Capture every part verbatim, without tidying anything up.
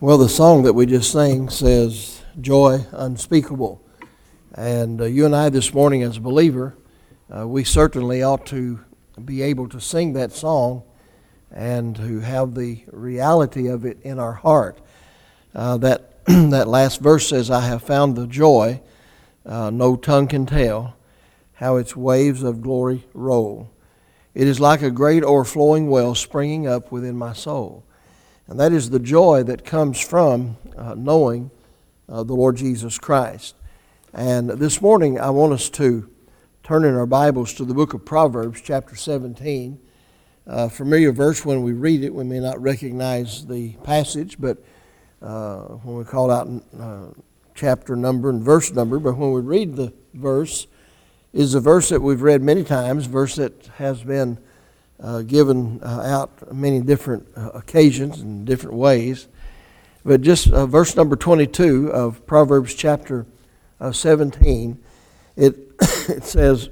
Well, the song that we just sang says, Joy Unspeakable. And uh, you and I this morning as a believer, uh, we certainly ought to be able to sing that song and to have the reality of it in our heart. Uh, that, that last verse says, I have found the joy, uh, no tongue can tell, how its waves of glory roll. It is like a great o'erflowing well springing up within my soul. And that is the joy that comes from uh, knowing uh, the Lord Jesus Christ. And this morning I want us to turn in our Bibles to the book of Proverbs, chapter seventeen. A familiar verse, when we read it, we may not recognize the passage, but uh, when we call out uh, chapter number and verse number, but when we read the verse, is a verse that we've read many times, verse that has been Uh, given uh, out many different uh, occasions and different ways. But just uh, verse number twenty-two of Proverbs chapter uh, seventeen, it, it says,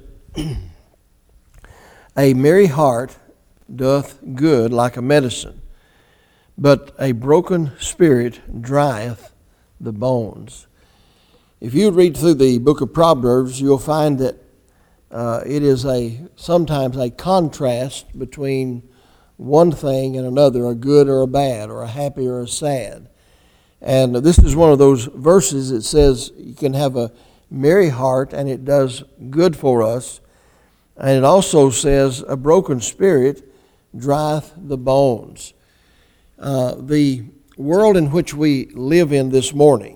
A merry heart doth good like a medicine, but a broken spirit drieth the bones. If you read through the book of Proverbs, you'll find that Uh, it is a sometimes a contrast between one thing and another, a good or a bad, or a happy or a sad. And this is one of those verses that says you can have a merry heart and it does good for us. And it also says a broken spirit drieth the bones. Uh, the world in which we live in this morning,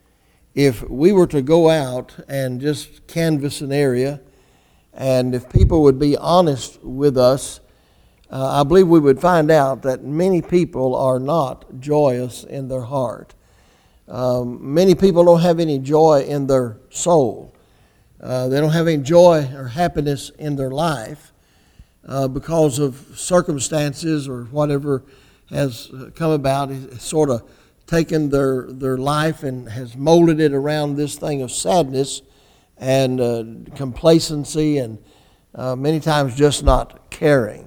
if we were to go out and just canvass an area, and if people would be honest with us, uh, I believe we would find out that many people are not joyous in their heart. Um, many people don't have any joy in their soul. Uh, they don't have any joy or happiness in their life uh, because of circumstances or whatever has come about. It's sort of taken their, their life and has molded it around this thing of sadness and uh, complacency, and uh, many times just not caring.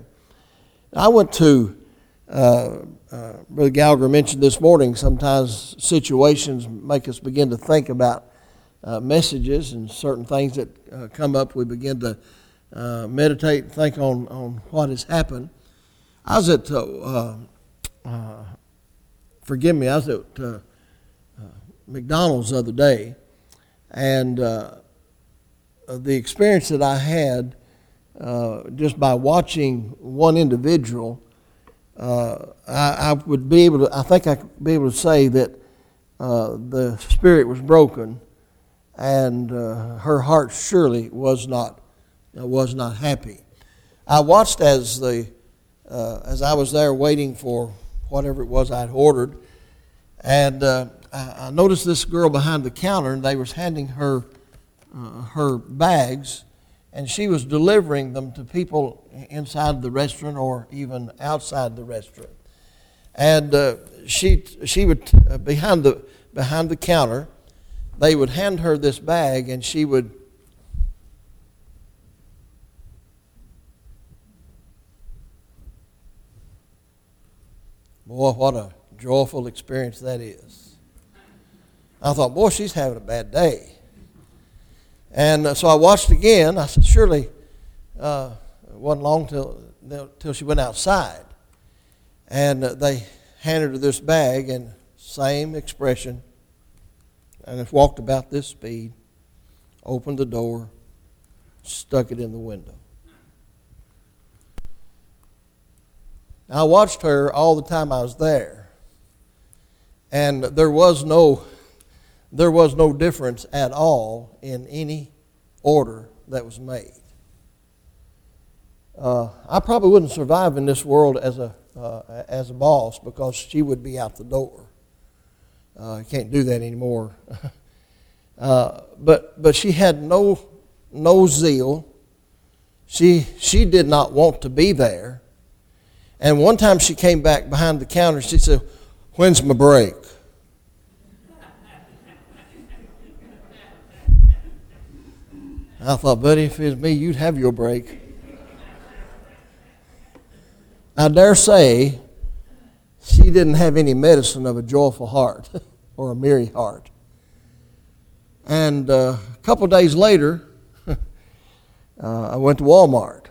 I went to, uh, uh, Brother Gallagher mentioned this morning, sometimes situations make us begin to think about uh, messages and certain things that uh, come up. We begin to uh, meditate and think on, on what has happened. I was at, uh, uh, forgive me, I was at uh, uh, McDonald's the other day, and uh, the experience that I had uh, just by watching one individual, uh, I, I would be able to, I think I could be able to say that uh, the spirit was broken, and uh, her heart surely was not uh, was not happy. I watched as the uh, as I was there waiting for whatever it was I'd ordered, and uh, I, I noticed this girl behind the counter, and they was handing her Uh, her bags, and she was delivering them to people inside the restaurant or even outside the restaurant. And uh, she she would uh, behind the behind the counter, they would hand her this bag, and she would boy, what a joyful experience that is. I thought, boy, she's having a bad day. And so I watched again. I said, surely uh, it wasn't long till till she went outside. And they handed her this bag, and same expression. And it walked about this speed, opened the door, stuck it in the window. I watched her all the time I was there, and there was no There was no difference at all in any order that was made. Uh, I probably wouldn't survive in this world as a uh, as a boss, because she would be out the door. Uh, can't do that anymore. uh, but but she had no no zeal. She she did not want to be there. And one time she came back behind the counter. She said, "When's my break?" I thought, buddy, if it was me, you'd have your break. I dare say she didn't have any medicine of a joyful heart or a merry heart. And uh, a couple days later, uh, I went to Walmart.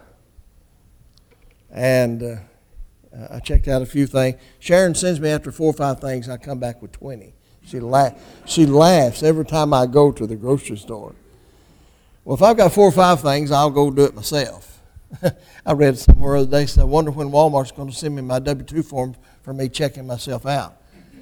And uh, I checked out a few things. Sharon sends me after four or five things, I come back with twenty. She, la- she laughs every time I go to the grocery store. Well, if I've got four or five things, I'll go do it myself. I read somewhere the other day, so I wonder when Walmart's going to send me my W two form for me checking myself out.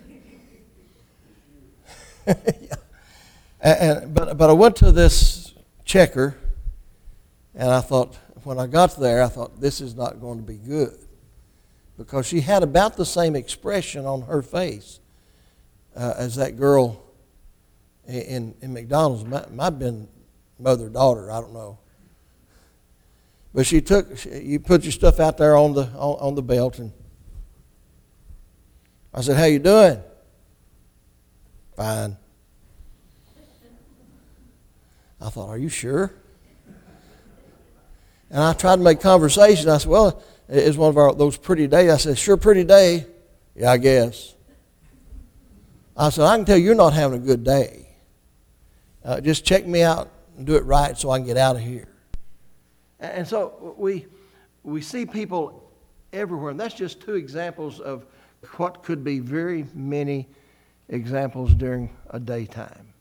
yeah. and, and, but, but I went to this checker, and I thought, when I got there, I thought, this is not going to be good. Because she had about the same expression on her face uh, as that girl in, in McDonald's. Might, might have been mother-daughter, I don't know. But she took, she, you put your stuff out there on the on, on the belt, and I said, how you doing? Fine. I thought, are you sure? And I tried to make conversation. I said, well, it's one of our, those pretty days. I said, sure, pretty day. Yeah, I guess. I said, I can tell you're not having a good day. Uh, just check me out and do it right so I can get out of here. And so we we see people everywhere, and that's just two examples of what could be very many examples during a daytime.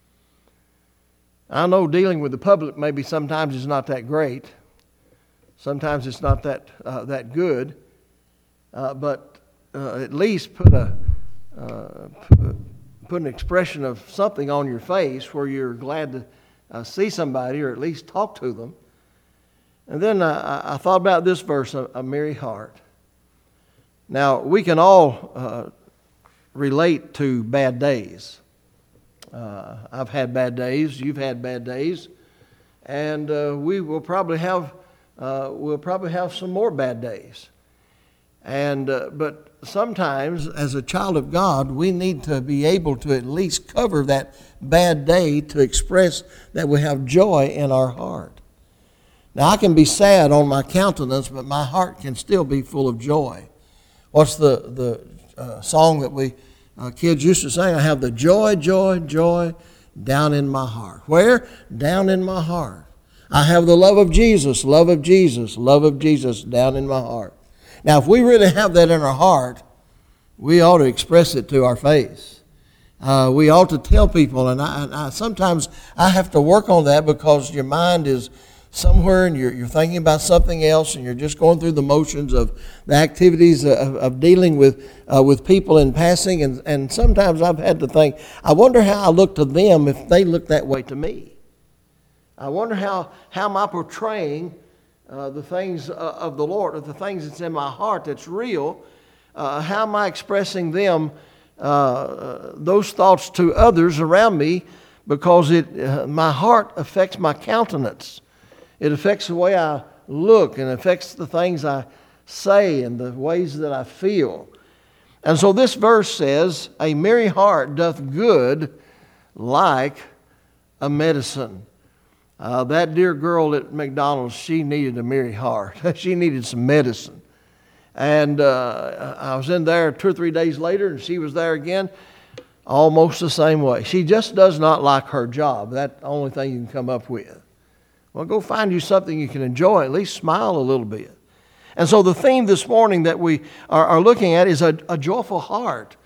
I know dealing with the public maybe sometimes is not that great. Sometimes it's not that uh, that good, uh, but uh, at least put a uh, put an expression of something on your face where you're glad to uh, see somebody or at least talk to them. And then I, I thought about this verse, a, a merry heart. Now, we can all uh, relate to bad days. Uh, I've had bad days. You've had bad days. And uh, we will probably have uh, we'll probably have some more bad days. And uh, but sometimes, as a child of God, we need to be able to at least cover that bad day to express that we have joy in our heart. Now, I can be sad on my countenance, but my heart can still be full of joy. What's the, the uh, song that we uh, kids used to sing? I have the joy, joy, joy down in my heart. Where? Down in my heart. I have the love of Jesus, love of Jesus, love of Jesus down in my heart. Now, if we really have that in our heart, we ought to express it to our face. Uh, we ought to tell people, and I, and I sometimes I have to work on that because your mind is somewhere and you're, you're thinking about something else and you're just going through the motions of the activities of, of dealing with uh, with people in passing. And, and sometimes I've had to think, I wonder how I look to them if they look that way to me. I wonder how, how am I portraying uh, the things of the Lord, or the things that's in my heart that's real. Uh, how am I expressing them, uh, those thoughts to others around me, because it uh, my heart affects my countenance. It affects the way I look and affects the things I say and the ways that I feel. And so this verse says, a merry heart doth good like a medicine. Uh, that dear girl at McDonald's, she needed a merry heart. She needed some medicine. And uh, I was in there two or three days later, and she was there again, almost the same way. She just does not like her job. That's the only thing you can come up with. Well, go find you something you can enjoy. At least smile a little bit. And so the theme this morning that we are, are looking at is a, a joyful heart,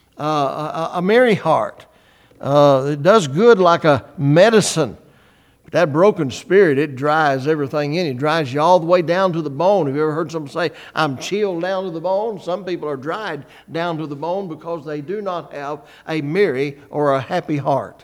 uh, a, a merry heart. Uh, it does good like a medicine. But that broken spirit, it dries everything in. It dries you all the way down to the bone. Have you ever heard someone say, I'm chilled down to the bone? Some people are dried down to the bone because they do not have a merry or a happy heart.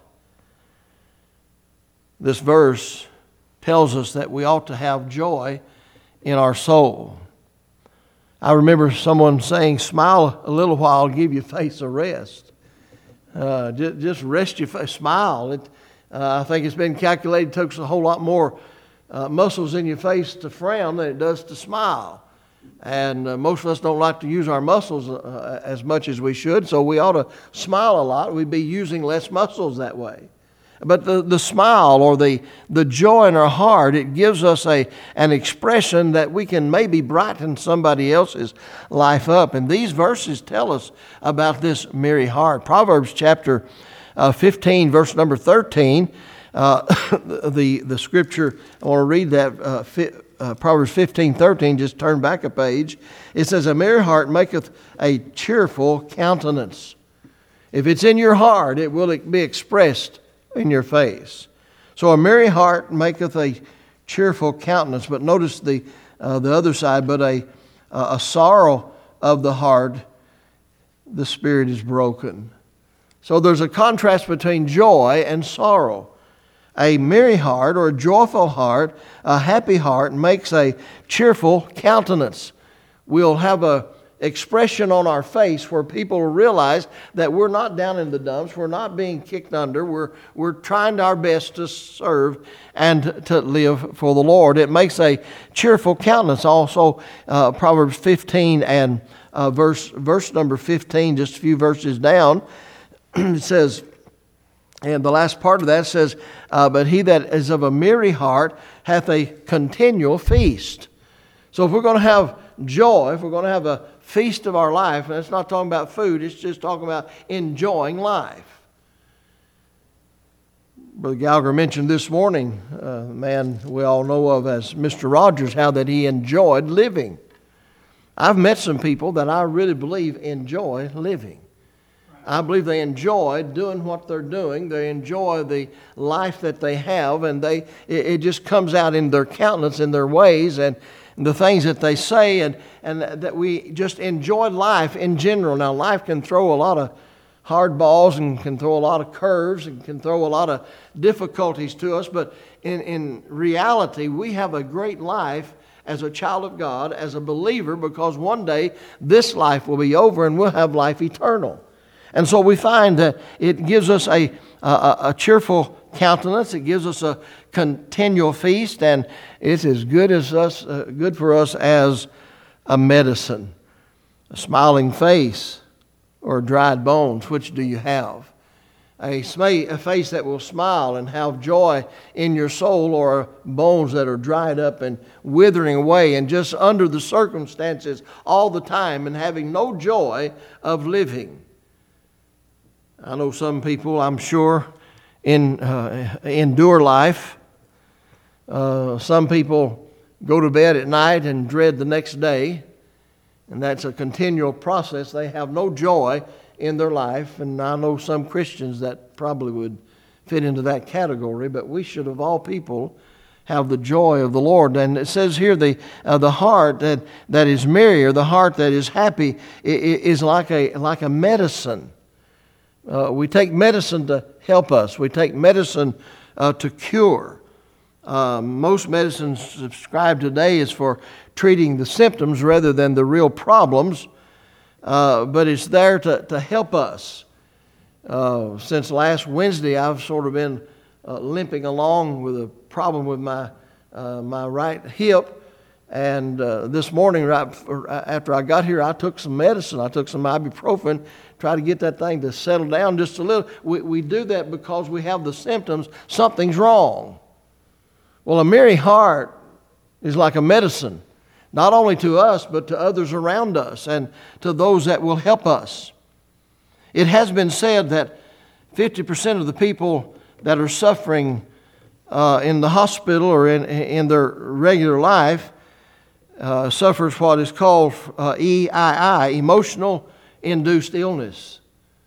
This verse tells us that we ought to have joy in our soul. I remember someone saying, smile a little while, give your face a rest. Uh, just, just rest your face, smile. It, uh, I think it's been calculated it takes a whole lot more uh, muscles in your face to frown than it does to smile. And uh, most of us don't like to use our muscles uh, as much as we should, so we ought to smile a lot. We'd be using less muscles that way. But the, the smile or the, the joy in our heart, it gives us a an expression that we can maybe brighten somebody else's life up. And these verses tell us about this merry heart. Proverbs chapter uh, fifteen, verse number thirteen, uh, the, the scripture, I want to read that, uh, fi, uh, Proverbs fifteen, thirteen, just turn back a page. It says, a merry heart maketh a cheerful countenance. If it's in your heart, it will be expressed in your face. So a merry heart maketh a cheerful countenance. But notice the uh, the other side. But a uh, a sorrow of the heart, the spirit is broken. So there's a contrast between joy and sorrow. A merry heart or a joyful heart, a happy heart, makes a cheerful countenance. We'll have a expression on our face where people realize that we're not down in the dumps, we're not being kicked under, we're we're trying our best to serve and to live for the Lord. It makes a cheerful countenance. Also, uh, Proverbs fifteen and uh, verse verse number fifteen, just a few verses down, it says, and the last part of that says, uh, but he that is of a merry heart hath a continual feast. So if we're going to have joy, if we're going to have a feast of our life, and it's not talking about food, it's just talking about enjoying life. Brother Gallagher mentioned this morning, uh, a man we all know of as Mister Rogers, how that he enjoyed living. I've met some people that I really believe enjoy living. I believe they enjoy doing what they're doing. They enjoy the life that they have, and they it, it just comes out in their countenance, in their ways, and the things that they say, and, and that we just enjoy life in general. Now, life can throw a lot of hard balls and can throw a lot of curves and can throw a lot of difficulties to us, but in, in reality, we have a great life as a child of God, as a believer, because one day this life will be over and we'll have life eternal. And so we find that it gives us a, a, a cheerful countenance. It gives us a continual feast, and it's as good as us, uh, good for us as a medicine. A smiling face or dried bones, which do you have? A, sm- a face that will smile and have joy in your soul, or bones that are dried up and withering away and just under the circumstances all the time and having no joy of living. I know some people, I'm sure, in uh, endure life. Uh, some people go to bed at night and dread the next day, and that's a continual process. They have no joy in their life, and I know some Christians that probably would fit into that category, but we should, of all people, have the joy of the Lord. And it says here, the uh, the heart that, that is merry, or the heart that is happy, is like a like a medicine. Uh, we take medicine to help us. We take medicine uh, to cure. Uh, most medicine prescribed today is for treating the symptoms rather than the real problems, uh, but it's there to, to help us. Uh, since last Wednesday, I've sort of been uh, limping along with a problem with my uh, my right hip, and uh, this morning, right after I got here, I took some medicine. I took some ibuprofen, try to get that thing to settle down just a little. We, we do that because we have the symptoms. Something's wrong. Well, a merry heart is like a medicine, not only to us, but to others around us and to those that will help us. It has been said that fifty percent of the people that are suffering uh, in the hospital or in, in their regular life uh, suffers what is called uh, E I I, emotional induced illness.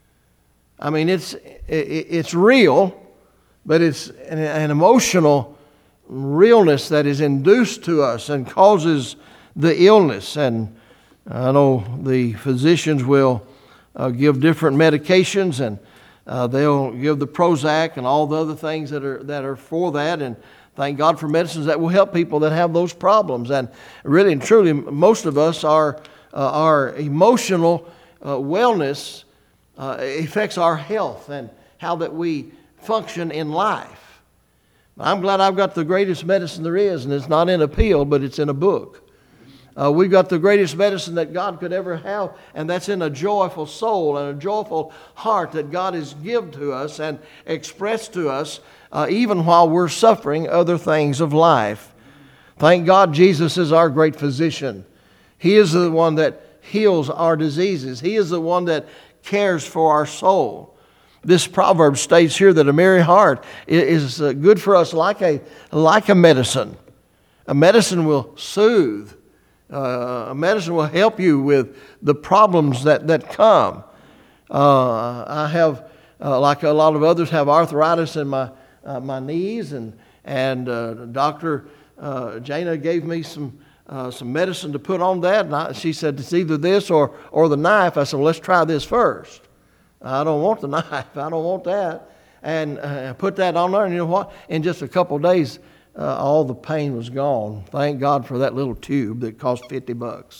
I mean, it's it's real, but it's an, an emotional realness that is induced to us and causes the illness. And I know the physicians will uh, give different medications, and uh, they'll give the Prozac and all the other things that are that are for that. And thank God for medicines that will help people that have those problems. And really and truly, most of us are uh, our emotional uh, wellness uh, affects our health and how that we function in life. I'm glad I've got the greatest medicine there is, and it's not in a pill, but it's in a book. Uh, we've got the greatest medicine that God could ever have, and that's in a joyful soul and a joyful heart that God has given to us and expressed to us, uh, even while we're suffering other things of life. Thank God Jesus is our great physician. He is the one that heals our diseases. He is the one that cares for our soul. This proverb states here that a merry heart is good for us like a, like a medicine. A medicine will soothe. Uh, a medicine will help you with the problems that, that come. Uh, I have, uh, like a lot of others, have arthritis in my uh, my knees, and and uh, Doctor uh, Jana gave me some uh, some medicine to put on that. And I, she said it's either this or or the knife. I said, well, let's try this first. I don't want the knife. I don't want that. And uh, put that on there, and you know what? In just a couple of days, Uh, all the pain was gone. Thank God for that little tube that cost fifty bucks.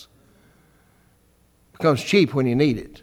Becomes cheap when you need it.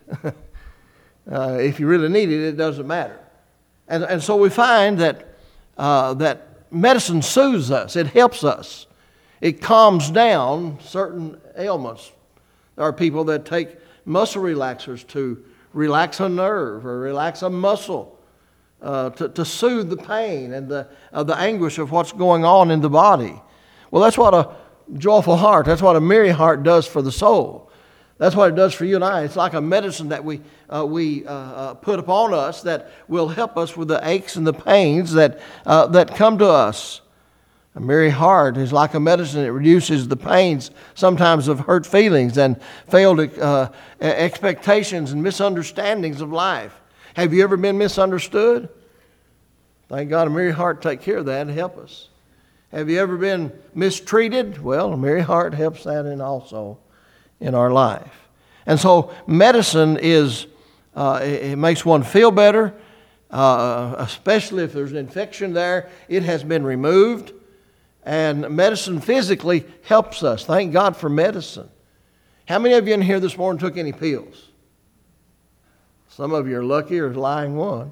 uh, if you really need it, it doesn't matter. And and so we find that uh, that medicine soothes us. It helps us. It calms down certain ailments. There are people that take muscle relaxers to relax a nerve or relax a muscle. Uh, to, to soothe the pain and the, uh, the anguish of what's going on in the body. Well, that's what a joyful heart, that's what a merry heart does for the soul. That's what it does for you and I. It's like a medicine that we, uh, we uh, uh, put upon us that will help us with the aches and the pains that, uh, that come to us. A merry heart is like a medicine. It reduces the pains sometimes of hurt feelings and failed uh, expectations and misunderstandings of life. Have you ever been misunderstood? Thank God a merry heart take care of that and help us. Have you ever been mistreated? Well, a merry heart helps that in also in our life. And so medicine is, uh, it, it makes one feel better, uh, especially if there's an infection there. It has been removed. And medicine physically helps us. Thank God for medicine. How many of you in here this morning took any pills? Some of you are lucky or lying one.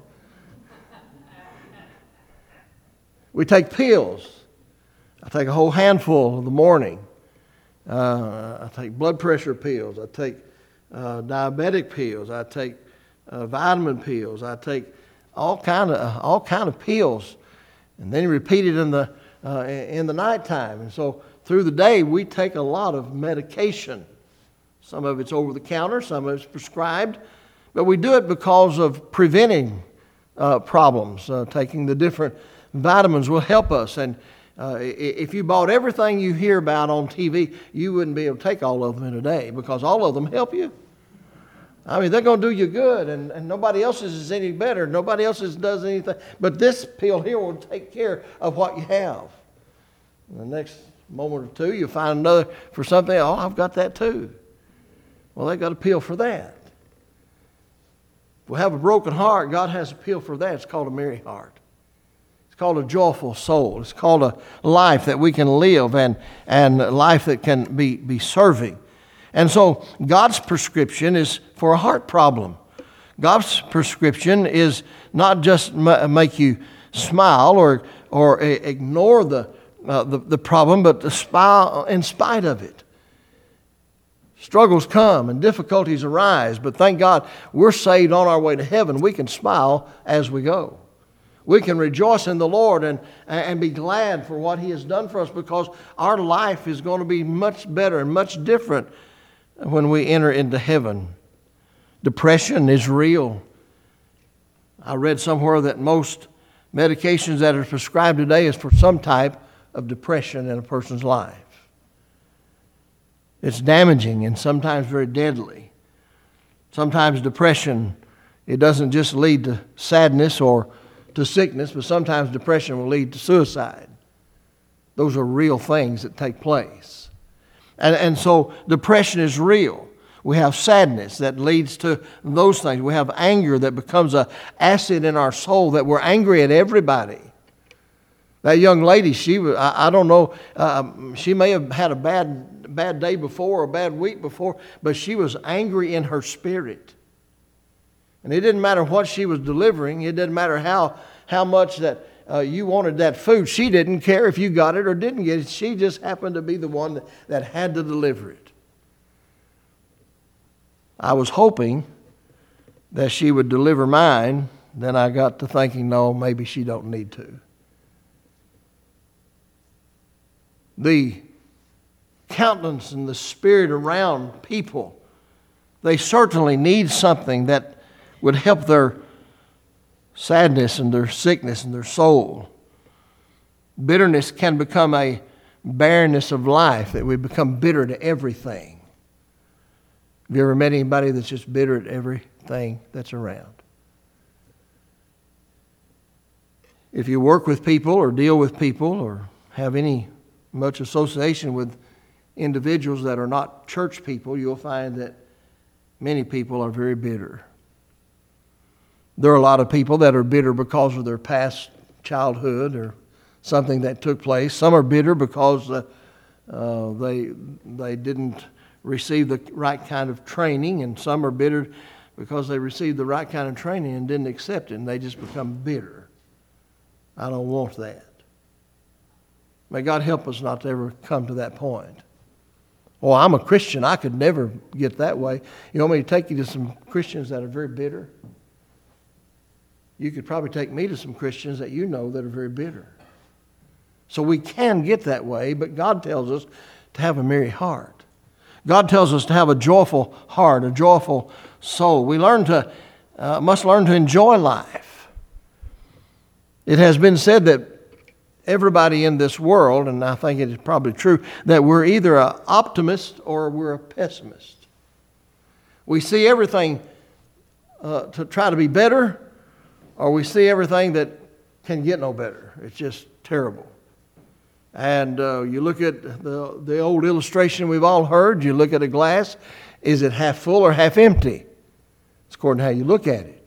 We take pills. I take a whole handful in the morning. Uh, I take blood pressure pills. I take uh, diabetic pills. I take uh, vitamin pills. I take all kind of uh, all kind of pills, and then repeat it in the uh, in the nighttime. And so through the day, we take a lot of medication. Some of it's over the counter. Some of it's prescribed. But we do it because of preventing uh, problems. Uh, taking the different vitamins will help us. And uh, if you bought everything you hear about on T V, you wouldn't be able to take all of them in a day because all of them help you. I mean, they're going to do you good, and, and nobody else's is any better. Nobody else's does anything. But this pill here will take care of what you have. In the next moment or two, you'll find another for something. Oh, I've got that too. Well, they've got a pill for that. If we have a broken heart, God has a pill for that. It's called a merry heart. It's called a joyful soul. It's called a life that we can live and, and a life that can be, be serving. And so God's prescription is for a heart problem. God's prescription is not just m- make you smile or, or a- ignore the, uh, the, the problem, but to smile in spite of it. Struggles come and difficulties arise, but thank God we're saved on our way to heaven. We can smile as we go. We can rejoice in the Lord and, and be glad for what He has done for us because our life is going to be much better and much different when we enter into heaven. Depression is real. I read somewhere that most medications that are prescribed today is for some type of depression in a person's life. It's damaging and sometimes very deadly. Sometimes depression, it doesn't just lead to sadness or to sickness, but sometimes depression will lead to suicide. Those are real things that take place. And, and so depression is real. We have sadness that leads to those things. We have anger that becomes an acid in our soul that we're angry at everybody. That young lady, she was, I, I don't know, uh, she may have had a bad bad day before or a bad week before, but she was angry in her spirit. And it didn't matter what she was delivering. It didn't matter how, how much that uh, you wanted that food. She didn't care if you got it or didn't get it. She just happened to be the one that, that had to deliver it. I was hoping that she would deliver mine. Then I got to thinking, no, maybe she don't need to. The countenance and the spirit around people, they certainly need something that would help their sadness and their sickness and their soul. Bitterness can become a barrenness of life, that we become bitter to everything. Have you ever met anybody that's just bitter at everything that's around? If you work with people or deal with people or have any much association with individuals that are not church people, you'll find that many people are very bitter. There are a lot of people that are bitter because of their past childhood or something that took place. Some are bitter because uh, uh, they they didn't receive the right kind of training, and some are bitter because they received the right kind of training and didn't accept it, and they just become bitter. I don't want that. May God help us not to ever come to that point. Well, I'm a Christian. I could never get that way. You want me to take you to some Christians that are very bitter? You could probably take me to some Christians that you know that are very bitter. So we can get that way, but God tells us to have a merry heart. God tells us to have a joyful heart, a joyful soul. We learn to, uh, must learn to enjoy life. It has been said that everybody in this world, and I think it is probably true, that we're either an optimist or we're a pessimist. We see everything uh, to try to be better, or we see everything that can get no better. It's just terrible. And uh, you look at the, the old illustration we've all heard. You look at a glass. Is it half full or half empty? It's according to how you look at it.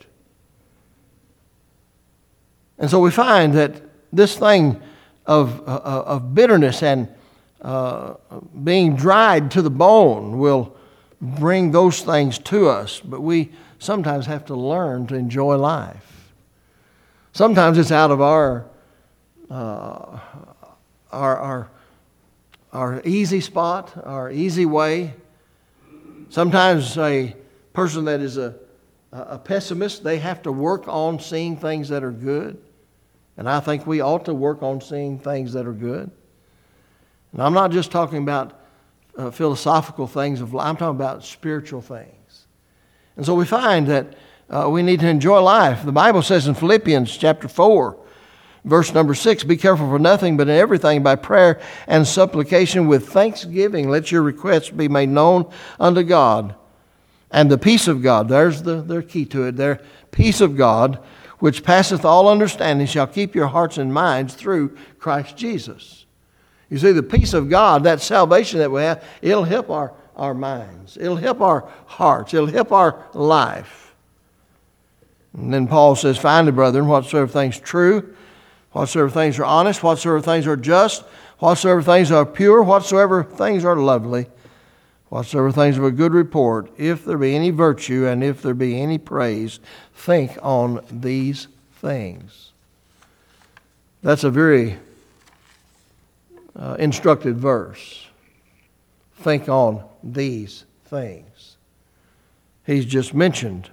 And so we find that this thing of, uh, of bitterness and uh, being dried to the bone will bring those things to us. But we sometimes have to learn to enjoy life. Sometimes it's out of our... Uh, Our, our, our easy spot, our easy way. Sometimes a person that is a, a pessimist, they have to work on seeing things that are good. And I think we ought to work on seeing things that are good. And I'm not just talking about uh, philosophical things of life. I'm talking about spiritual things. And so we find that uh, we need to enjoy life. The Bible says in Philippians chapter four, verse number six, be careful for nothing, but in everything by prayer and supplication with thanksgiving, let your requests be made known unto God. And the peace of God, there's the, the key to it there, peace of God, which passeth all understanding, shall keep your hearts and minds through Christ Jesus. You see, the peace of God, that salvation that we have, it'll help our, our minds. It'll help our hearts. It'll help our life. And then Paul says, finally, brethren, whatsoever things true, whatsoever things are honest, whatsoever things are just, whatsoever things are pure, whatsoever things are lovely, whatsoever things of a good report, if there be any virtue and if there be any praise, think on these things. That's a very uh, instructive verse. Think on these things. He's just mentioned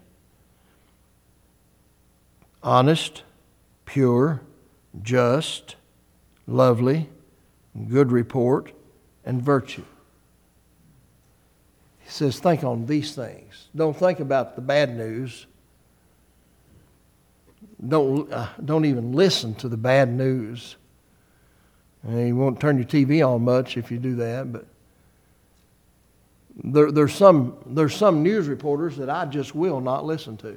honest, pure, just, lovely, good report, and virtue. He says, think on these things. Don't think about the bad news. Don't, uh, don't even listen to the bad news. And you won't turn your T V on much if you do that, but there, there's some, there's some news reporters that I just will not listen to.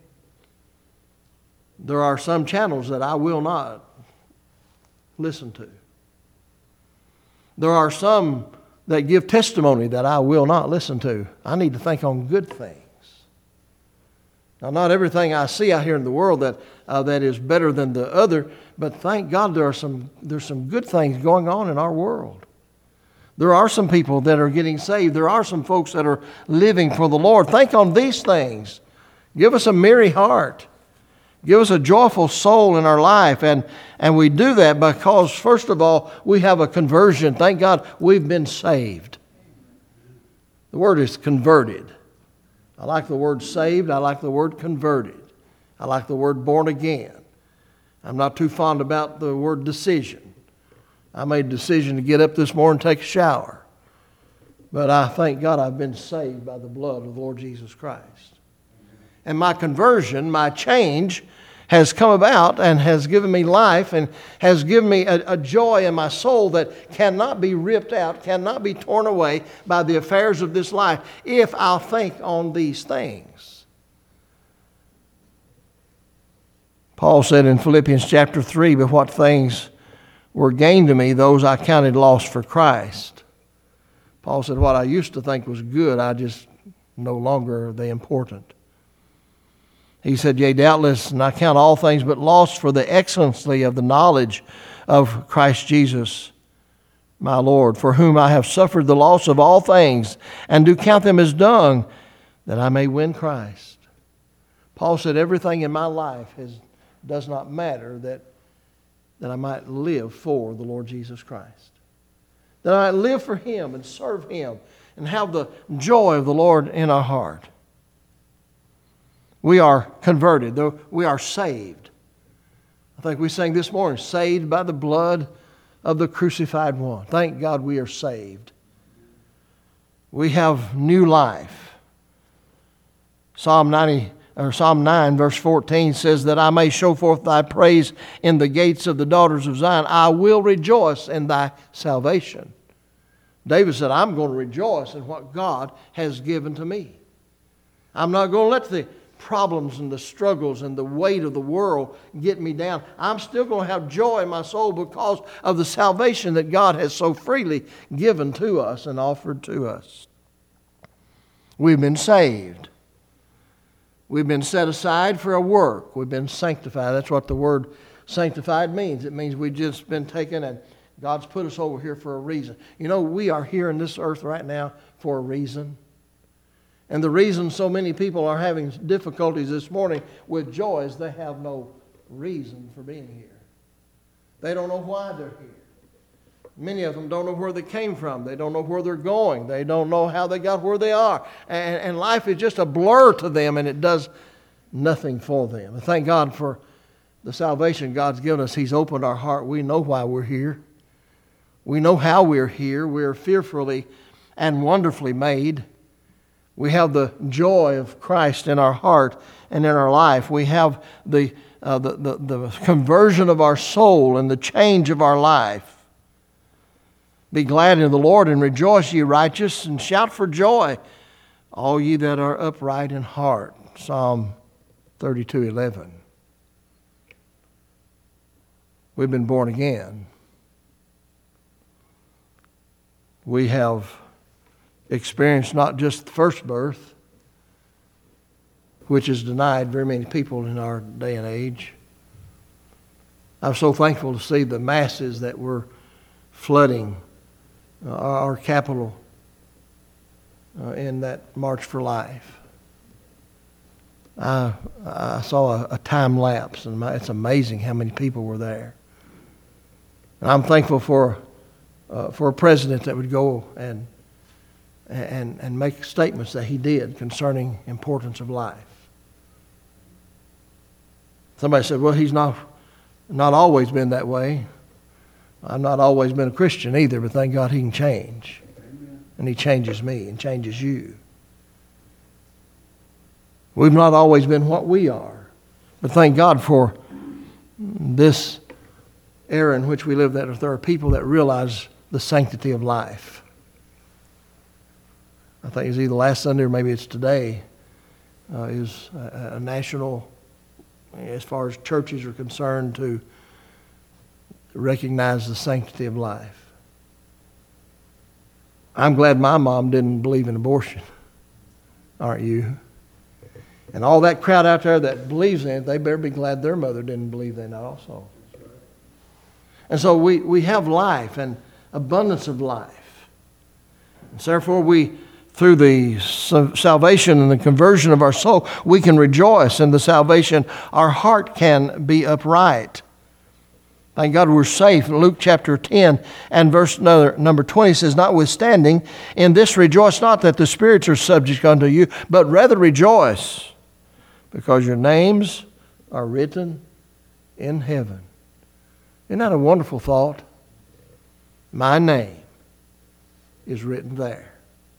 There are some channels that I will not listen to. There are some that give testimony that I will not listen to. I need to think on good things. Now, not everything I see out here in the world that uh, that is better than the other, but thank God there are some there's some good things going on in our world. There are some people that are getting saved. There are some folks that are living for the Lord. Think on these things. Give us a merry heart. Give us a joyful soul in our life. And, and we do that because, first of all, we have a conversion. Thank God we've been saved. The word is converted. I like the word saved. I like the word converted. I like the word born again. I'm not too fond about the word decision. I made a decision to get up this morning and take a shower. But I thank God I've been saved by the blood of the Lord Jesus Christ. And my conversion, my change, has come about and has given me life and has given me a, a joy in my soul that cannot be ripped out, cannot be torn away by the affairs of this life if I'll think on these things. Paul said in Philippians chapter three, but what things were gained to me, those I counted loss for Christ. Paul said, what I used to think was good, I just no longer are they important. He said, yea, doubtless, and I count all things but loss for the excellency of the knowledge of Christ Jesus, my Lord, for whom I have suffered the loss of all things, and do count them as dung, that I may win Christ. Paul said, everything in my life has, does not matter, that, that I might live for the Lord Jesus Christ. That I might live for Him and serve Him and have the joy of the Lord in our heart. We are converted, though we are saved. I think we sang this morning, saved by the blood of the crucified one. Thank God we are saved. We have new life. Psalm ninety or Psalm nine verse fourteen says that I may show forth thy praise in the gates of the daughters of Zion. I will rejoice in thy salvation. David said, I'm going to rejoice in what God has given to me. I'm not going to let the problems and the struggles and the weight of the world get me down. I'm still going to have joy in my soul because of the salvation that God has so freely given to us and offered to us. We've been saved. We've been set aside for a work. We've been sanctified. That's what the word sanctified means. It means we've just been taken and God's put us over here for a reason. You know, we are here in this earth right now for a reason. And the reason so many people are having difficulties this morning with joy is they have no reason for being here. They don't know why they're here. Many of them don't know where they came from. They don't know where they're going. They don't know how they got where they are. And, and life is just a blur to them, and it does nothing for them. And thank God for the salvation God's given us. He's opened our heart. We know why we're here. We know how we're here. We're fearfully and wonderfully made. We have the joy of Christ in our heart and in our life. We have the, uh, the, the, the conversion of our soul and the change of our life. Be glad in the Lord and rejoice, ye righteous, and shout for joy, all ye that are upright in heart. Psalm thirty-two eleven. We've been born again. We have experienced not just the first birth, which is denied very many people in our day and age. I'm so thankful to see the masses that were flooding uh, our capital uh, in that March for Life. I, I saw a, a time lapse, and my, it's amazing how many people were there. And I'm thankful for uh, for a president that would go and and and make statements that he did concerning importance of life. Somebody said, well, he's not not always been that way. I've not always been a Christian either, but thank God he can change. Amen. And he changes me and changes you. We've not always been what we are, but thank God for this era in which we live, that there are people that realize the sanctity of life. I think it's either last Sunday or maybe it's today, uh, is a, a national, as far as churches are concerned, to recognize the sanctity of life. I'm glad my mom didn't believe in abortion. Aren't you? And all that crowd out there that believes in it, they better be glad their mother didn't believe in it also. And so we, we have life and abundance of life. And so therefore we through the salvation and the conversion of our soul, we can rejoice in the salvation. Our heart can be upright. Thank God we're safe. Luke chapter ten and verse number twenty says, notwithstanding, in this rejoice not that the spirits are subject unto you, but rather rejoice, because your names are written in heaven. Isn't that a wonderful thought? My name is written there.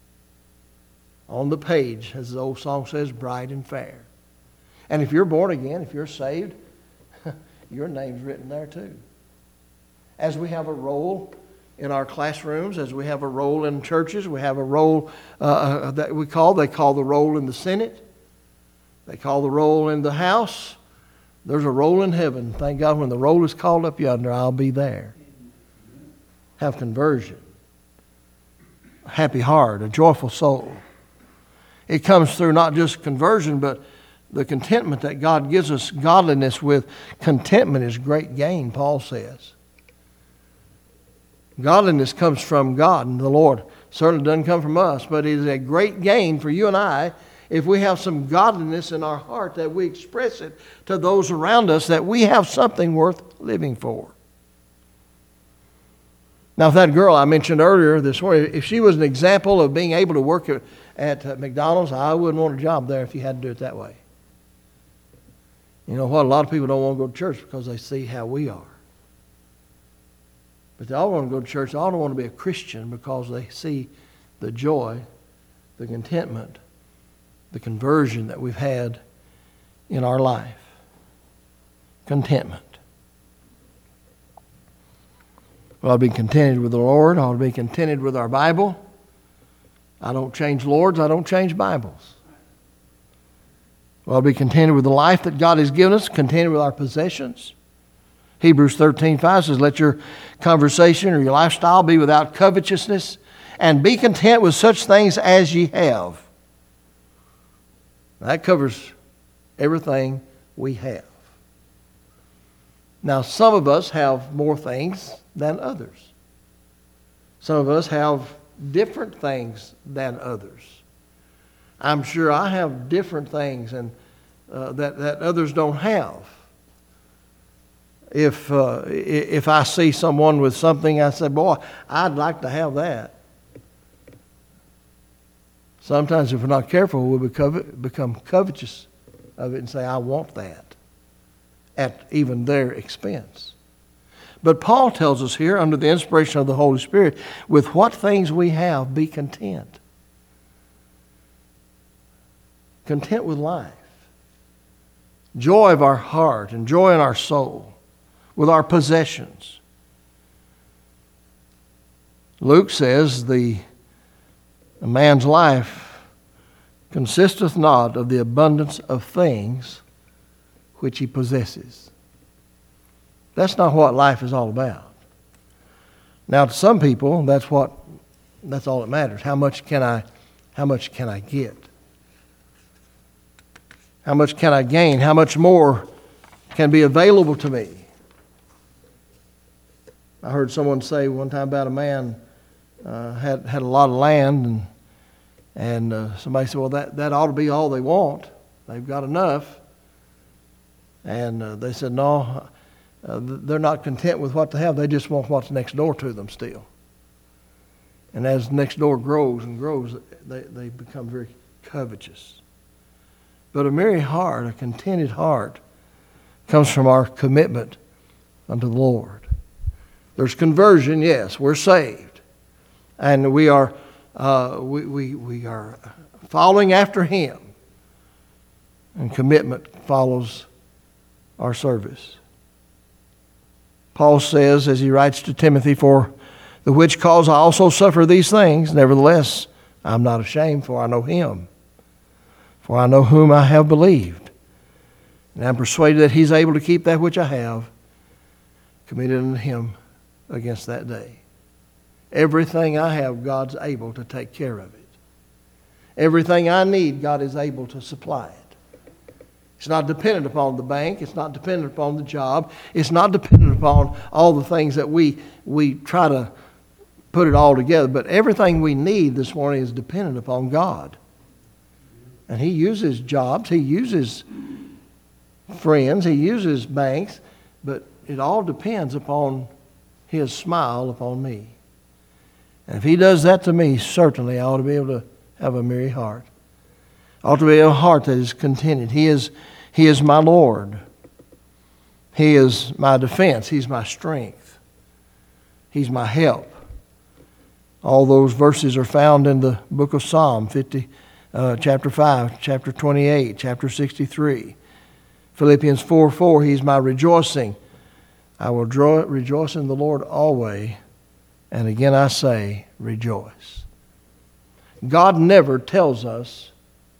On the page, as the old song says, bright and fair. And if you're born again, if you're saved, your name's written there too. As we have a role in our classrooms, as we have a role in churches, we have a role uh, that we call, they call the role in the Senate. They call the role in the House. There's a role in heaven. Thank God when the roll is called up yonder, I'll be there. Have conversion. A happy heart, a joyful soul. It comes through not just conversion, but the contentment that God gives us. Godliness with contentment is great gain, Paul says. Godliness comes from God, and the Lord certainly doesn't come from us, but it is a great gain for you and I if we have some godliness in our heart, that we express it to those around us, that we have something worth living for. Now, if that girl I mentioned earlier this morning, if she was an example of being able to work at, at McDonald's, I wouldn't want a job there if you had to do it that way. You know what? A lot of people don't want to go to church because they see how we are. But they all want to go to church. They all don't want to be a Christian because they see the joy, the contentment, the conversion that we've had in our life. Contentment. Well, I'll be contented with the Lord. I'll be contented with our Bible. I don't change Lords. I don't change Bibles. Well, I'll be contented with the life that God has given us, contented with our possessions. Hebrews thirteen five says, let your conversation or your lifestyle be without covetousness, and be content with such things as ye have. That covers everything we have. Now, some of us have more things than others. Some of us have different things than others. I'm sure I have different things and uh, that, that others don't have. If uh, if I see someone with something, I say, boy, I'd like to have that. Sometimes if we're not careful, we'll become covetous of it and say, I want that, at even their expense. But Paul tells us here, under the inspiration of the Holy Spirit, with what things we have, be content. Content with life. Joy of our heart and joy in our soul. With our possessions. Luke says the a man's life consisteth not of the abundance of things which he possesses. That's not what life is all about. Now, to some people, that's what that's all that matters. How much can I how much can I get? How much can I gain? How much more can be available to me? I heard someone say one time about a man uh, had had a lot of land, and and uh, somebody said, well, that, that ought to be all they want. They've got enough. And uh, they said, no, uh, they're not content with what they have. They just want what's next door to them still. And as next door grows and grows, they, they become very covetous. But a merry heart, a contented heart, comes from our commitment unto the Lord. There's conversion, yes, we're saved. And we are uh, we, we, we are following after Him. And commitment follows our service. Paul says, as he writes to Timothy, for the which cause I also suffer these things, nevertheless I'm not ashamed, for I know Him. For I know whom I have believed. And I'm persuaded that He's able to keep that which I have committed unto Him against that day. Everything I have, God's able to take care of it. Everything I need, God is able to supply it. It's not dependent upon the bank. It's not dependent upon the job. It's not dependent upon all the things that we we try to put it all together. But everything we need this morning is dependent upon God. And He uses jobs, He uses friends, He uses banks, but it all depends upon His smile upon me. And if He does that to me, certainly I ought to be able to have a merry heart. I ought to be a heart that is contented. He is, he is my Lord. He is my defense. He's my strength. He's my help. All those verses are found in the book of Psalm fifty, uh, chapter five, chapter twenty-eight, chapter sixty-three. Philippians four four, He's my rejoicing. I will draw, rejoice in the Lord always. And again I say, rejoice. God never tells us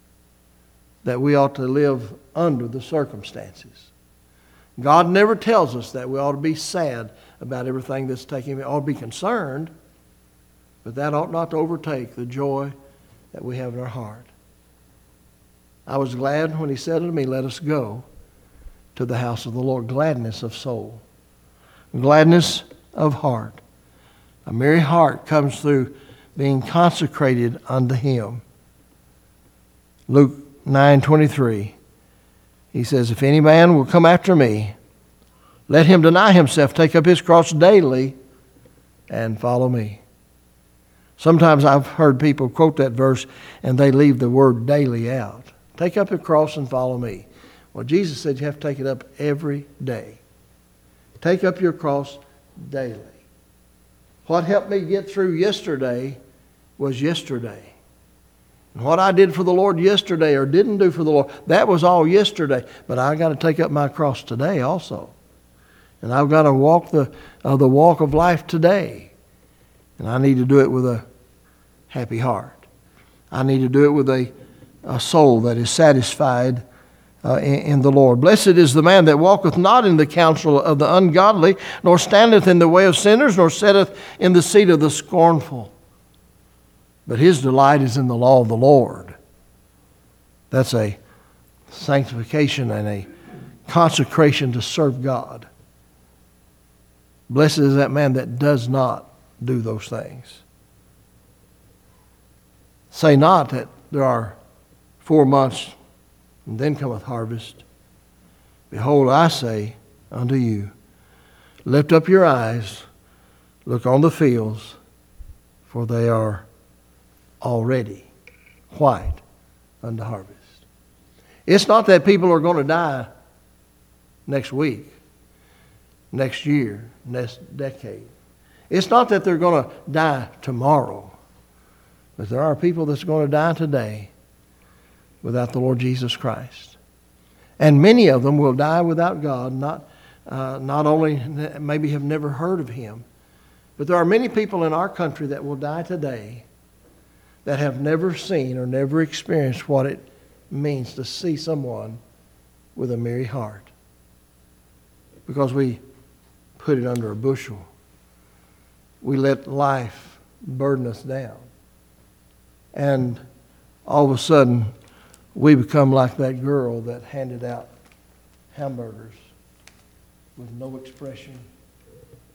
that we ought to live under the circumstances. God never tells us that we ought to be sad about everything that's taking place. We ought to be concerned, but that ought not to overtake the joy that we have in our heart. I was glad when He said unto me, let us go to the house of the Lord. Gladness of soul. Gladness of heart. A merry heart comes through being consecrated unto Him. Luke nine twenty-three. He says, if any man will come after me, let him deny himself, take up his cross daily, and follow me. Sometimes I've heard people quote that verse and they leave the word daily out. Take up your cross and follow me. Well, Jesus said you have to take it up every day. Take up your cross daily. What helped me get through yesterday was yesterday. And what I did for the Lord yesterday or didn't do for the Lord, that was all yesterday. But I got to take up my cross today also. And I've got to walk the, uh, the walk of life today. And I need to do it with a happy heart. I need to do it with a, a soul that is satisfied uh, in, in the Lord. Blessed is the man that walketh not in the counsel of the ungodly, nor standeth in the way of sinners, nor sitteth in the seat of the scornful. But his delight is in the law of the Lord. That's a sanctification and a consecration to serve God. Blessed is that man that does not do those things. Say not that there are four months and then cometh harvest. Behold, I say unto you, lift up your eyes, look on the fields, for they are already white unto harvest. It's not that people are going to die next week, next year, next decade. It's not that they're going to die tomorrow, but there are people that's going to die today without the Lord Jesus Christ. And many of them will die without God, not, uh, not only maybe have never heard of Him, but there are many people in our country that will die today that have never seen or never experienced what it means to see someone with a merry heart. Because we put it under a bushel. We let life burden us down. And all of a sudden, we become like that girl that handed out hamburgers with no expression,